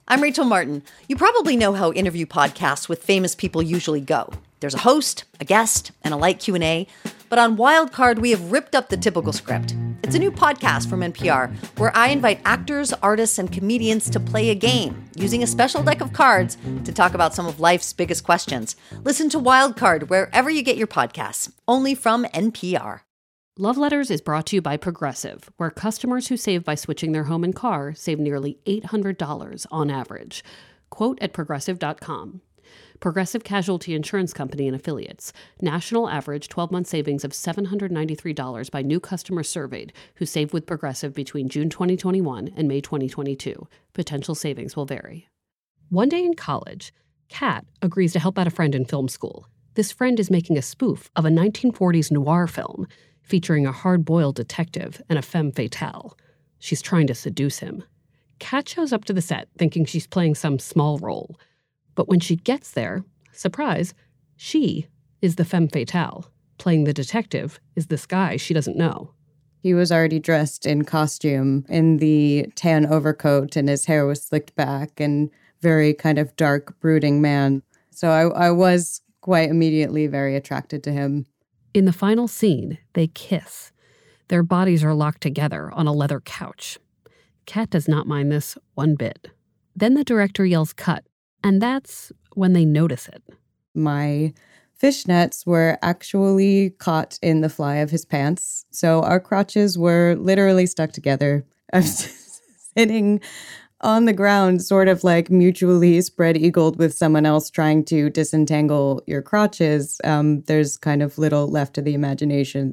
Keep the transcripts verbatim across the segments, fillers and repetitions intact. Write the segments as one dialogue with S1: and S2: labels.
S1: I'm Rachel Martin. You probably know how interview podcasts with famous people usually go. There's a host, a guest, and a light Q and A. But on Wildcard, we have ripped up the typical script. It's a new podcast from N P R where I invite actors, artists, and comedians to play a game using a special deck of cards to talk about some of life's biggest questions. Listen to Wildcard wherever you get your podcasts, only from N P R.
S2: Love Letters is brought to you by Progressive, where customers who save by switching their home and car save nearly eight hundred dollars on average. Quote at progressive dot com. Progressive Casualty Insurance Company and Affiliates. National average twelve-month savings of seven hundred ninety-three dollars by new customers surveyed who saved with Progressive between June twenty twenty-one and May twenty twenty-two. Potential savings will vary. One day in college, Kat agrees to help out a friend in film school. This friend is making a spoof of a nineteen forties noir film featuring a hard-boiled detective and a femme fatale. She's trying to seduce him. Kat shows up to the set thinking she's playing some small role. But when she gets there, surprise, she is the femme fatale. Playing the detective is this guy she doesn't know.
S3: He was already dressed in costume in the tan overcoat, and his hair was slicked back, and very kind of dark, brooding man. So I, I was quite immediately very attracted to him.
S2: In the final scene, they kiss. Their bodies are locked together on a leather couch. Kat does not mind this one bit. Then the director yells cut, and that's when they notice it.
S3: My fishnets were actually caught in the fly of his pants, so our crotches were literally stuck together. I was sitting on the ground, sort of like mutually spread-eagled with someone else trying to disentangle your crotches. Um, there's kind of little left to the imagination.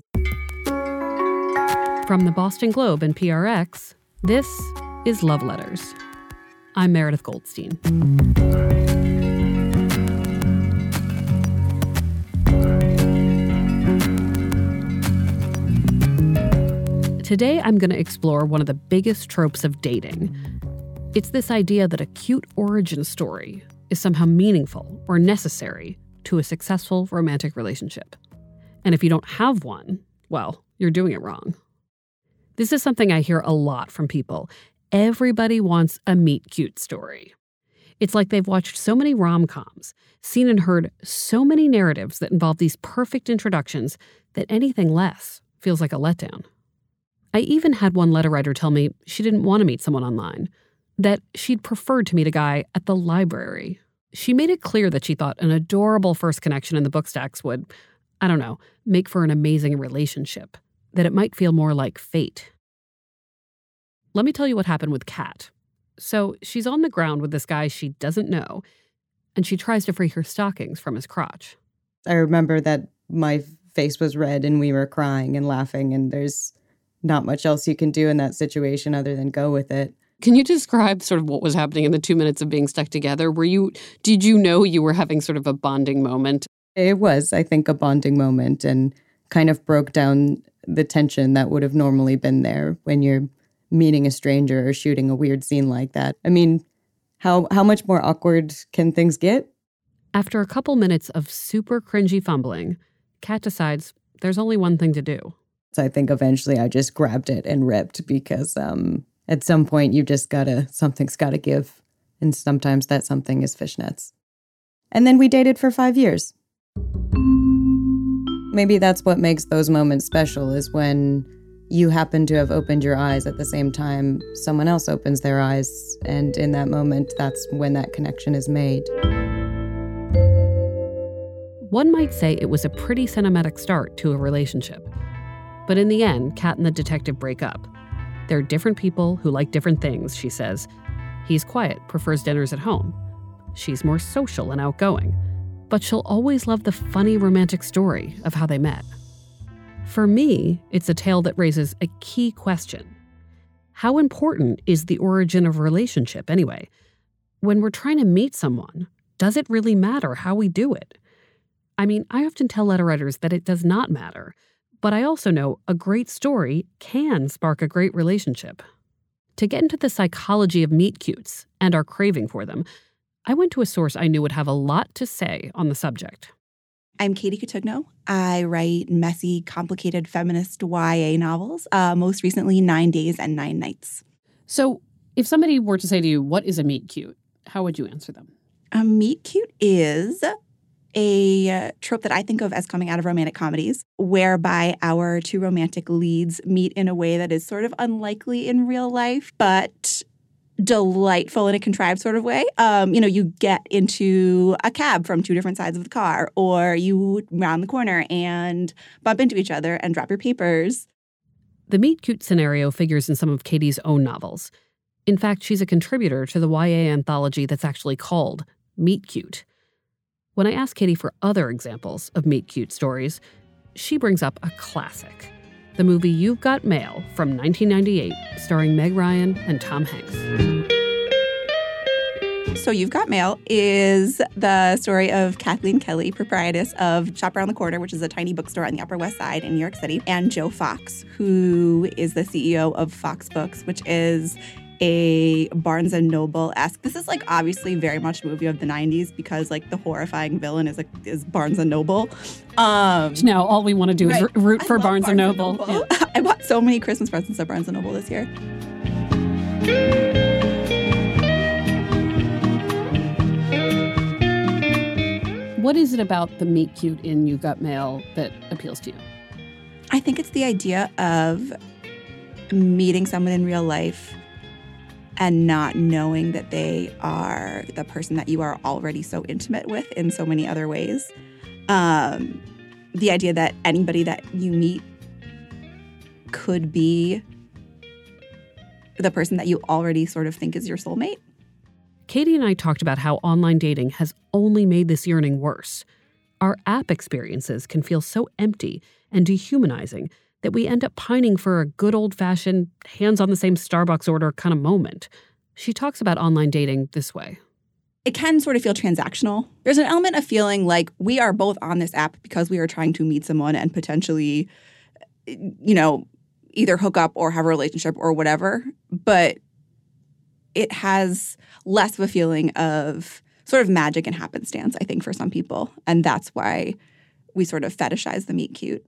S2: From the Boston Globe and P R X, this is Love Letters. I'm Meredith Goldstein. Today, I'm going to explore one of the biggest tropes of dating. It's this idea that a cute origin story is somehow meaningful or necessary to a successful romantic relationship. And if you don't have one, well, you're doing it wrong. This is something I hear a lot from people. Everybody wants a meet-cute story. It's like they've watched so many rom-coms, seen and heard so many narratives that involve these perfect introductions that anything less feels like a letdown. I even had one letter writer tell me she didn't want to meet someone online, that she'd preferred to meet a guy at the library. She made it clear that she thought an adorable first connection in the book stacks would, I don't know, make for an amazing relationship, that it might feel more like fate. Let me tell you what happened with Kat. So she's on the ground with this guy she doesn't know, and she tries to free her stockings from his crotch.
S3: I remember that my face was red and we were crying and laughing, and there's not much else you can do in that situation other than go with it.
S2: Can you describe sort of what was happening in the two minutes of being stuck together? Were you, did you know you were having sort of a bonding moment?
S3: It was, I think, a bonding moment, and kind of broke down the tension that would have normally been there when you're meeting a stranger or shooting a weird scene like that. I mean, how how much more awkward can things get?
S2: After a couple minutes of super cringy fumbling, Kat decides there's only one thing to do.
S3: So I think eventually I just grabbed it and ripped because um, at some point you just gotta, something's gotta give. And sometimes that something is fishnets. And then we dated for five years. Maybe that's what makes those moments special, is when you happen to have opened your eyes at the same time someone else opens their eyes. And in that moment, that's when that connection is made.
S2: One might say it was a pretty cinematic start to a relationship. But in the end, Kat and the detective break up. They're different people who like different things, she says. He's quiet, prefers dinners at home. She's more social and outgoing. But she'll always love the funny romantic story of how they met. For me, it's a tale that raises a key question. How important is the origin of a relationship anyway? When we're trying to meet someone, does it really matter how we do it? I mean, I often tell letter writers that it does not matter. But I also know a great story can spark a great relationship. To get into the psychology of meet-cutes and our craving for them, I went to a source I knew would have a lot to say on the subject.
S4: I'm Katie Cotugno. I write messy, complicated feminist Y A novels, uh, most recently Nine Days and Nine Nights.
S2: So if somebody were to say to you, what is a meet-cute? how would you answer them?
S4: Um, meet cute is a uh, trope that I think of as coming out of romantic comedies, whereby our two romantic leads meet in a way that is sort of unlikely in real life, but delightful in a contrived sort of way. Um, you know, you get into a cab from two different sides of the car, or you round the corner and bump into each other and drop your papers.
S2: The meet cute scenario figures in some of Katie's own novels. In fact, she's a contributor to the Y A anthology that's actually called Meet Cute. When I ask Katie for other examples of meet cute stories, she brings up a classic, the movie You've Got Mail from nineteen ninety-eight, starring Meg Ryan and Tom Hanks.
S4: So You've Got Mail is the story of Kathleen Kelly, proprietress of Shop Around the Corner, which is a tiny bookstore on the Upper West Side in New York City, and Joe Fox, who is the C E O of Fox Books, which is a Barnes and Noble-esque. This is like obviously very much a movie of the nineties because like the horrifying villain is like is Barnes and Noble. Um,
S2: now all we want to do
S4: right.
S2: is root for Barnes,
S4: Barnes
S2: and Noble.
S4: And Noble. Yeah. I bought so many Christmas presents at Barnes and Noble this year.
S2: What is it about the meet cute in You've Got Mail that appeals to you?
S4: I think it's the idea of meeting someone in real life and not knowing that they are the person that you are already so intimate with in so many other ways. Um, the idea that anybody that you meet could be the person that you already sort of think is your soulmate.
S2: Katie and I talked about how online dating has only made this yearning worse. Our app experiences can feel so empty and dehumanizing that we end up pining for a good old-fashioned, hands-on-the-same Starbucks order kind of moment. She talks about online dating this way.
S4: It can sort of feel transactional. There's an element of feeling like we are both on this app because we are trying to meet someone and potentially, you know, either hook up or have a relationship or whatever. But it has less of a feeling of sort of magic and happenstance, I think, for some people. And that's why we sort of fetishize the meet cute.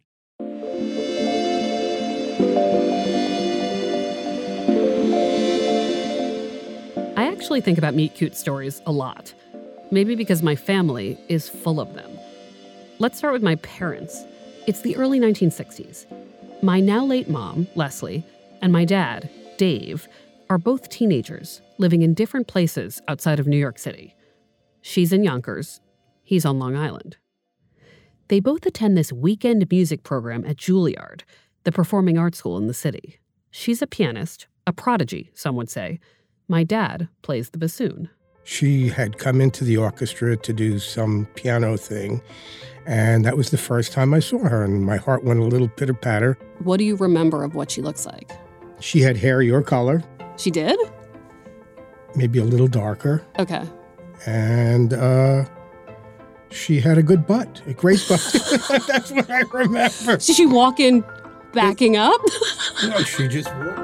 S2: I actually think about meet cute stories a lot. Maybe because my family is full of them. Let's start with my parents. It's the early nineteen sixties. My now late mom, Leslie, and my dad, Dave, are both teenagers living in different places outside of New York City. She's in Yonkers. He's on Long Island. They both attend this weekend music program at Juilliard, the performing arts school in the city. She's a pianist, a prodigy, some would say. My dad plays the bassoon.
S5: She had come into the orchestra to do some piano thing, and that was the first time I saw her, and my heart went a little pitter-patter.
S2: What do you remember of what she looks like?
S5: She had hair your color.
S2: She did?
S5: Maybe a little darker.
S2: Okay.
S5: And uh, she had a good butt, a great butt. That's what I remember.
S2: Did she walk in backing up?
S5: No, she just walked.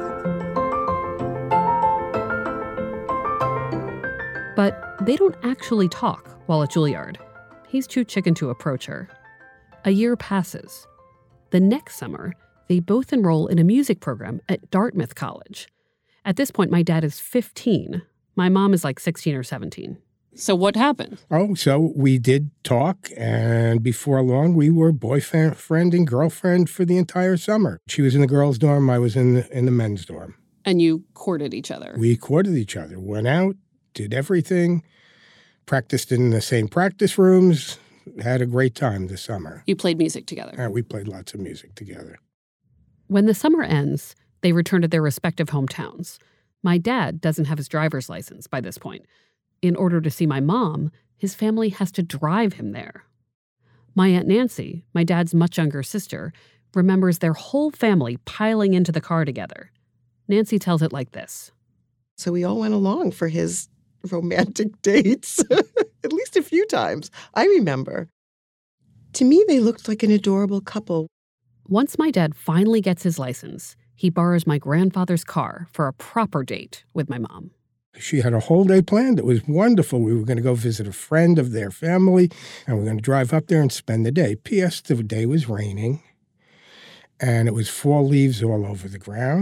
S2: But they don't actually talk while at Juilliard. He's too chicken to approach her. A year passes. The next summer, they both enroll in a music program at Dartmouth College. At this point, my dad is fifteen. My mom is like sixteen or seventeen. So what happened?
S5: Oh, so we did talk, and before long, we were boyfriend and girlfriend for the entire summer. She was in the girls' dorm, I was in the, in the men's dorm.
S2: And you courted each other?
S5: We courted each other, went out, did everything, practiced in the same practice rooms, had a great time this summer.
S2: You played music together?
S5: And we played lots of music together.
S2: When the summer ends, they return to their respective hometowns. My dad doesn't have his driver's license by this point. In order to see my mom, his family has to drive him there. My Aunt Nancy, my dad's much younger sister, remembers their whole family piling into the car together. Nancy tells it like this.
S6: So we all went along for his romantic dates, at least a few times. I remember. To me, they looked like an adorable couple.
S2: Once my dad finally gets his license, he borrows my grandfather's car for a proper date with my mom.
S5: She had a whole day planned. It was wonderful. We were going to go visit a friend of their family, and we were going to drive up there and spend the day. P S the day was raining, and it was fall leaves all over the ground,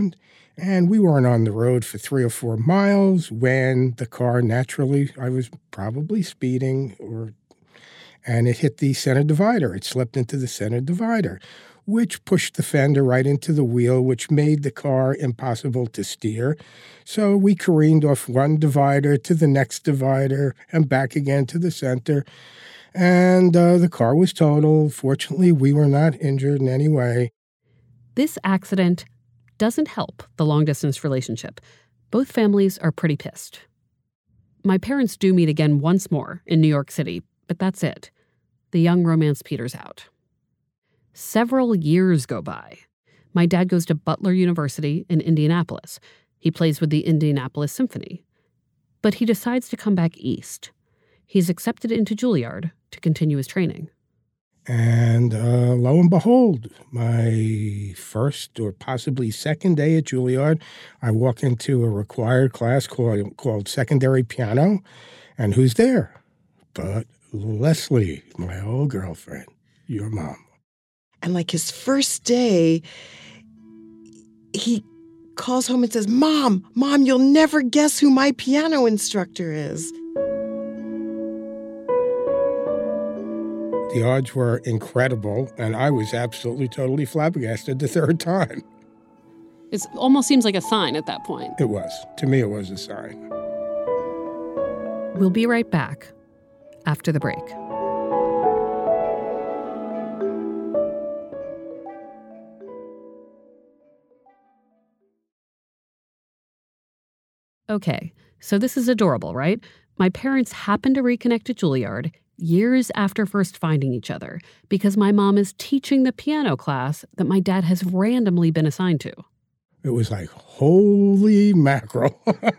S5: And we weren't on the road for three or four miles when the car naturally, I was probably speeding, or and it hit the center divider. It slipped into the center divider, which pushed the fender right into the wheel, which made the car impossible to steer. So we careened off one divider to the next divider and back again to the center. And uh, the car was totaled. Fortunately, we were not injured in any way.
S2: This accident doesn't help the long-distance relationship. Both families are pretty pissed. My parents do meet again once more in New York City, but that's it. The young romance peters out. Several years go by. My dad goes to Butler University in Indianapolis. He plays with the Indianapolis Symphony. But he decides to come back east. He's accepted into Juilliard to continue his training.
S5: And uh, lo and behold, my first or possibly second day at Juilliard, I walk into a required class called, called secondary piano. And who's there? But Leslie, my old girlfriend, your mom.
S6: And like his first day, he calls home and says, Mom, Mom, you'll never guess who my piano instructor is.
S5: The odds were incredible, and I was absolutely, totally flabbergasted the third time.
S2: It almost seems like a sign at that point.
S5: It was. To me, it was a sign.
S2: We'll be right back after the break. Okay, so this is adorable, right? My parents happened to reconnect at Juilliard years after first finding each other because my mom is teaching the piano class that my dad has randomly been assigned to.
S5: It was like, holy mackerel.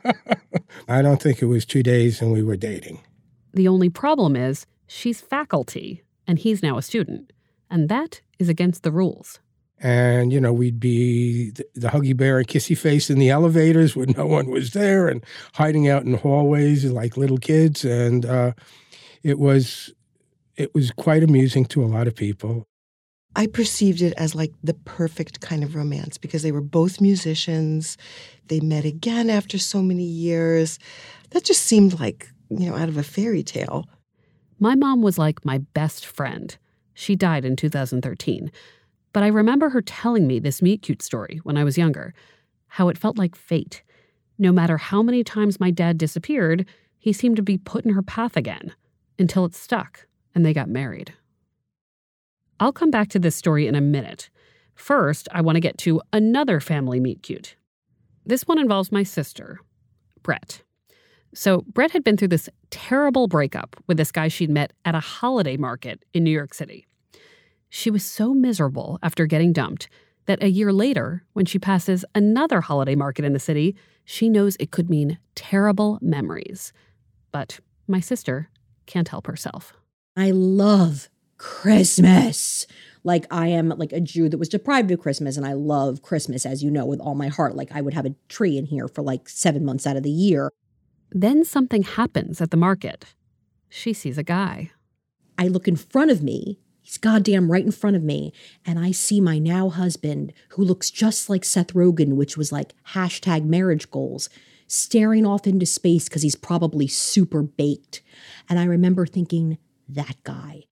S5: I don't think it was two days and we were dating.
S2: The only problem is she's faculty and he's now a student, and that is against the rules.
S5: And, you know, we'd be the, the huggy bear and kissy face in the elevators when no one was there and hiding out in hallways like little kids. And uh, it was it was quite amusing to a lot of people.
S6: I perceived it as like the perfect kind of romance because they were both musicians. They met again after so many years. That just seemed like, you know, out of a fairy tale.
S2: My mom was like my best friend. She died in two thousand thirteen. But I remember her telling me this meet-cute story when I was younger, how it felt like fate. No matter how many times my dad disappeared, he seemed to be put in her path again, until it stuck and they got married. I'll come back to this story in a minute. First, I want to get to another family meet-cute. This one involves my sister, Brett. So Brett had been through this terrible breakup with this guy she'd met at a holiday market in New York City. She was so miserable after getting dumped that a year later, when she passes another holiday market in the city, she knows it could mean terrible memories. But my sister can't help herself.
S7: I love Christmas. Like, I am like a Jew that was deprived of Christmas, and I love Christmas, as you know, with all my heart. Like, I would have a tree in here for like seven months out of the year.
S2: Then something happens at the market. She sees a guy.
S7: I look in front of me. He's goddamn right in front of me. And I see my now husband, who looks just like Seth Rogen, which was like hashtag marriage goals, staring off into space because he's probably super baked. And I remember thinking, that guy.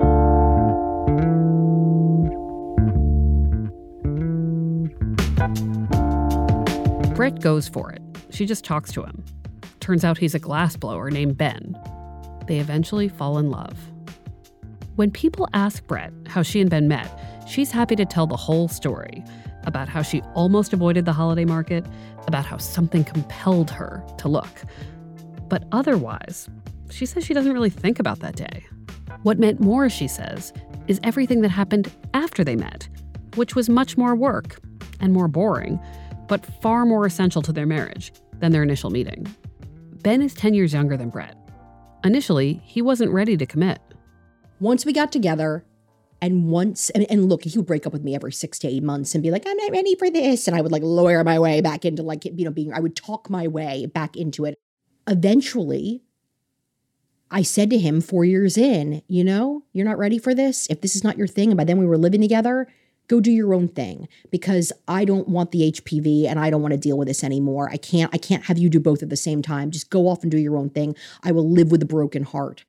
S2: Brett goes for it. She just talks to him. Turns out he's a glassblower named Ben. They eventually fall in love. When people ask Brett how she and Ben met, she's happy to tell the whole story about how she almost avoided the holiday market, about how something compelled her to look. But otherwise, she says she doesn't really think about that day. What meant more, she says, is everything that happened after they met, which was much more work and more boring, but far more essential to their marriage than their initial meeting. Ben is ten years younger than Brett. Initially, he wasn't ready to commit.
S7: Once we got together, and once, and, and look, he would break up with me every six to eight months and be like, I'm not ready for this. And I would like lawyer my way back into like, you know, being, I would talk my way back into it. Eventually, I said to him four years in, you know, you're not ready for this. If this is not your thing, and by then we were living together, go do your own thing because I don't want the H P V and I don't want to deal with this anymore. I can't, I can't have you do both at the same time. Just go off and do your own thing. I will live with a broken heart.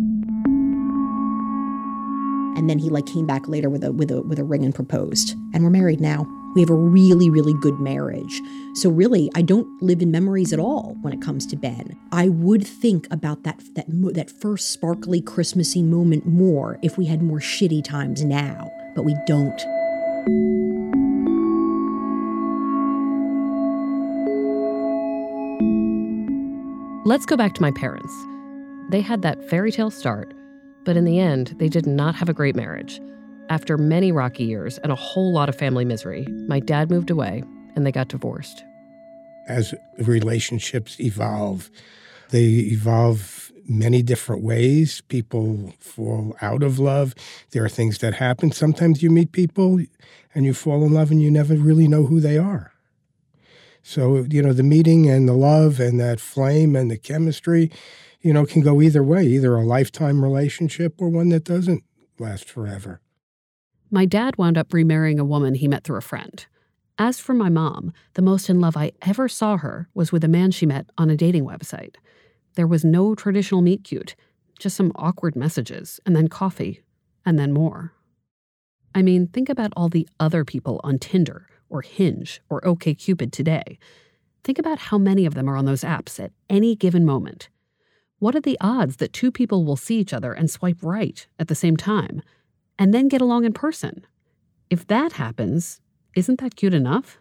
S7: And then he like came back later with a with a with a ring and proposed. And we're married now. We have a really, really good marriage. So really, I don't live in memories at all when it comes to Ben. I would think about that that that first sparkly Christmassy moment more if we had more shitty times now, but we don't.
S2: Let's go back to my parents. They had that fairy tale start, but in the end, they did not have a great marriage. After many rocky years and a whole lot of family misery, my dad moved away and they got divorced.
S5: As relationships evolve, they evolve many different ways. People fall out of love. There are things that happen. Sometimes you meet people and you fall in love and you never really know who they are. So, you know, the meeting and the love and that flame and the chemistry, you know, can go either way, either a lifetime relationship or one that doesn't last forever.
S2: My dad wound up remarrying a woman he met through a friend. As for my mom, the most in love I ever saw her was with a man she met on a dating website. There was no traditional meet cute, just some awkward messages, and then coffee, and then more. I mean, think about all the other people on Tinder or Hinge or OkCupid today. Think about how many of them are on those apps at any given moment. What are the odds that two people will see each other and swipe right at the same time? And then get along in person? If that happens, isn't that cute enough?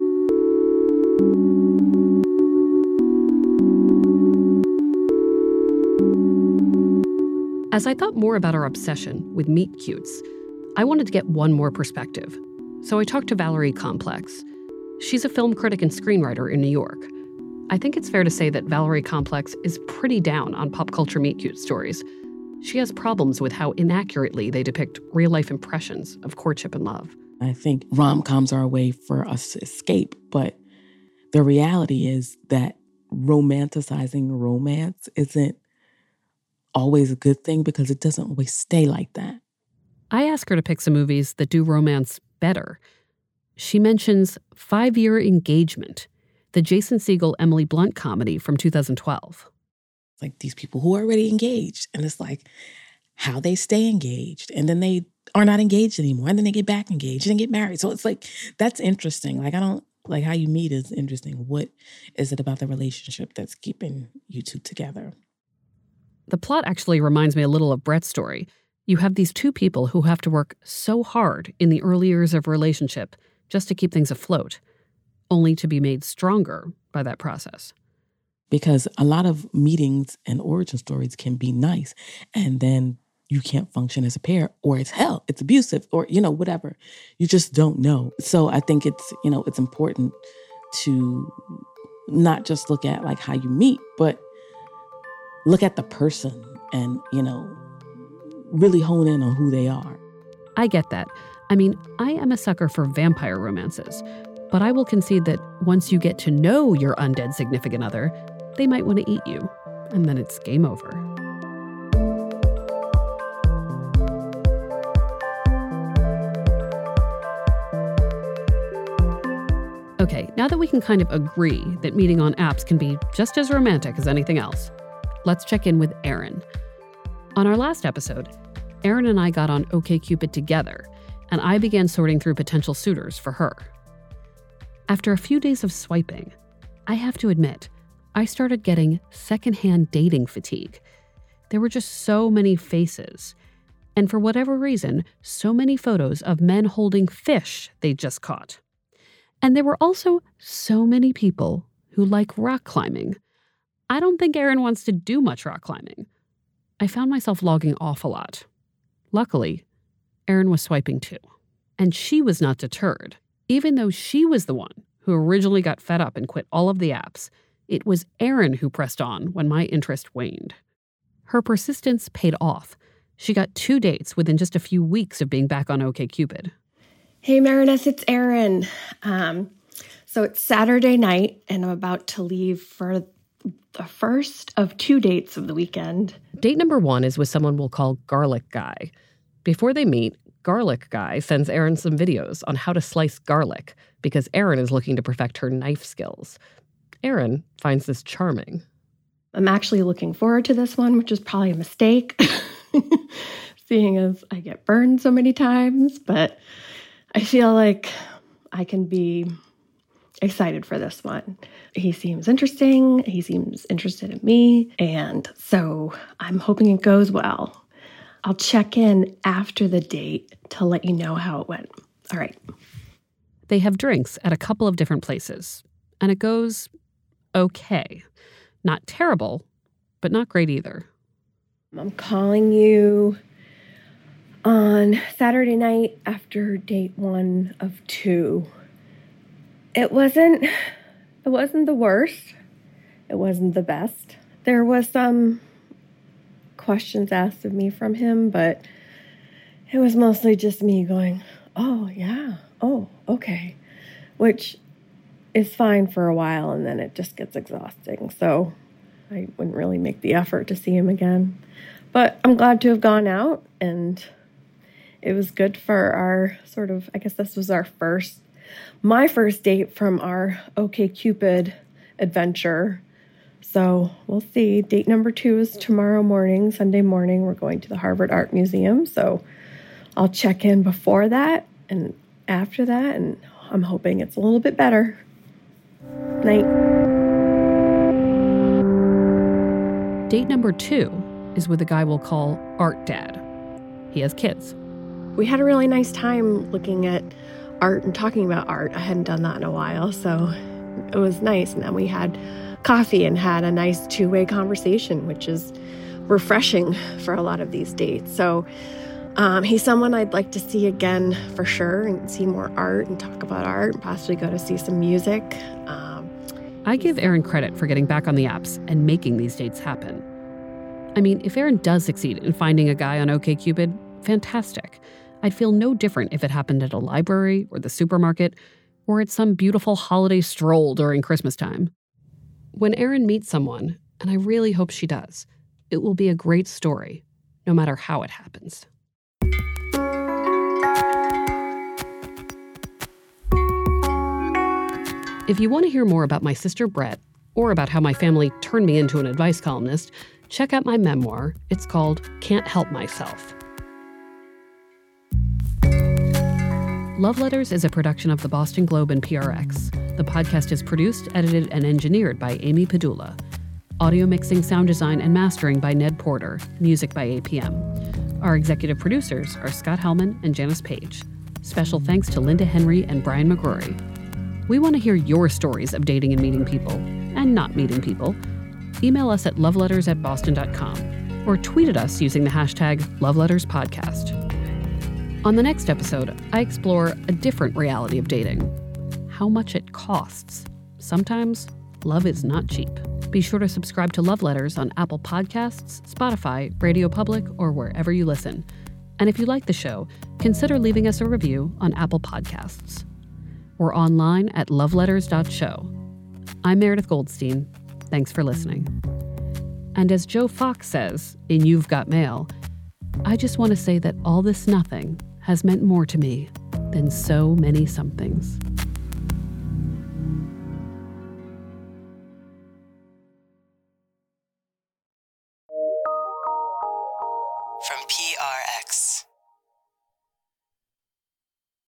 S2: As I thought more about our obsession with meet cutes, I wanted to get one more perspective. So I talked to Valerie Complex. She's a film critic and screenwriter in New York. I think it's fair to say that Valerie Complex is pretty down on pop culture meet cute stories. She has problems with how inaccurately they depict real-life impressions of courtship and love.
S8: I think rom-coms are a way for us to escape, but the reality is that romanticizing romance isn't always a good thing because it doesn't always stay like that.
S2: I ask her to pick some movies that do romance better. She mentions Five-Year Engagement, the Jason Segel, Emily Blunt comedy from two thousand twelve.
S8: Like these people who are already engaged. And it's like how they stay engaged. And then they are not engaged anymore. And then they get back engaged and get married. So it's like, that's interesting. Like, I don't, like how you meet is interesting. What is it about the relationship that's keeping you two together?
S2: The plot actually reminds me a little of Brett's story. You have these two people who have to work so hard in the early years of a relationship just to keep things afloat, only to be made stronger by that process.
S8: Because a lot of meetings and origin stories can be nice, and then you can't function as a pair, or it's hell, it's abusive, or, you know, whatever. You just don't know. So I think it's, you know, it's important to not just look at like how you meet, but look at the person and, you know, really hone in on who they are.
S2: I get that. I mean, I am a sucker for vampire romances, but I will concede that once you get to know your undead significant other, they might want to eat you, and then it's game over. Okay, now that we can kind of agree that meeting on apps can be just as romantic as anything else, let's check in with Erin. On our last episode, Erin and I got on OkCupid together, and I began sorting through potential suitors for her. After a few days of swiping, I have to admit, I started getting secondhand dating fatigue. There were just so many faces, and for whatever reason, so many photos of men holding fish they just caught. And there were also so many people who like rock climbing. I don't think Erin wants to do much rock climbing. I found myself logging off a lot. Luckily, Erin was swiping too. And she was not deterred. Even though she was the one who originally got fed up and quit all of the apps, it was Erin who pressed on when my interest waned. Her persistence paid off. She got two dates within just a few weeks of being back on OkCupid.
S9: Hey, Meredith, it's Erin. Um, so it's Saturday night, and I'm about to leave for the first of two dates of the weekend.
S2: Date number one is with someone we'll call Garlic Guy. Before they meet, Garlic Guy sends Erin some videos on how to slice garlic because Erin is looking to perfect her knife skills. Erin finds this charming.
S9: I'm actually looking forward to this one, which is probably a mistake, seeing as I get burned so many times. But I feel like I can be excited for this one. He seems interesting. He seems interested in me. And so I'm hoping it goes well. I'll check in after the date to let you know how it went. All right.
S2: They have drinks at a couple of different places, and it goes okay. Not terrible, but not great either.
S9: I'm calling you on Saturday night after date one of two. It wasn't, it wasn't the worst. It wasn't the best. There was some questions asked of me from him, but it was mostly just me going, oh, yeah, oh, okay, which is fine for a while, and then it just gets exhausting. So I wouldn't really make the effort to see him again. But I'm glad to have gone out, and it was good for our sort of, I guess this was our first, my first date from our OkCupid adventure. So we'll see. Date number two is tomorrow morning, Sunday morning. We're going to the Harvard Art Museum. So I'll check in before that and after that, and I'm hoping it's a little bit better. Night.
S2: Date number two is with a guy we'll call Art Dad. He has kids.
S9: We had a really nice time looking at art and talking about art. I hadn't done that in a while, so it was nice. And then we had coffee and had a nice two-way conversation, which is refreshing for a lot of these dates. So um, he's someone I'd like to see again for sure, and see more art and talk about art and possibly go to see some music. Um,
S2: I give Erin credit for getting back on the apps and making these dates happen. I mean, if Erin does succeed in finding a guy on OkCupid, fantastic. I'd feel no different if it happened at a library or the supermarket or at some beautiful holiday stroll during Christmas time. When Erin meets someone, and I really hope she does, it will be a great story, no matter how it happens. If you want to hear more about my sister Brett, or about how my family turned me into an advice columnist, check out my memoir. It's called Can't Help Myself. Love Letters is a production of the Boston Globe and P R X. The podcast is produced, edited, and engineered by Amy Padula. Audio mixing, sound design, and mastering by Ned Porter. Music by A P M. Our executive producers are Scott Hellman and Janice Page. Special thanks to Linda Henry and Brian McGrory. We want to hear your stories of dating and meeting people, and not meeting people. Email us at loveletters at boston dot com or tweet at us using the hashtag LoveLettersPodcast. On the next episode, I explore a different reality of dating. How much it costs. Sometimes, love is not cheap. Be sure to subscribe to Love Letters on Apple Podcasts, Spotify, Radio Public, or wherever you listen. And if you like the show, consider leaving us a review on Apple Podcasts. We're online at loveletters dot show. I'm Meredith Goldstein. Thanks for listening. And as Joe Fox says in You've Got Mail, I just want to say that all this nothing has meant more to me than so many somethings.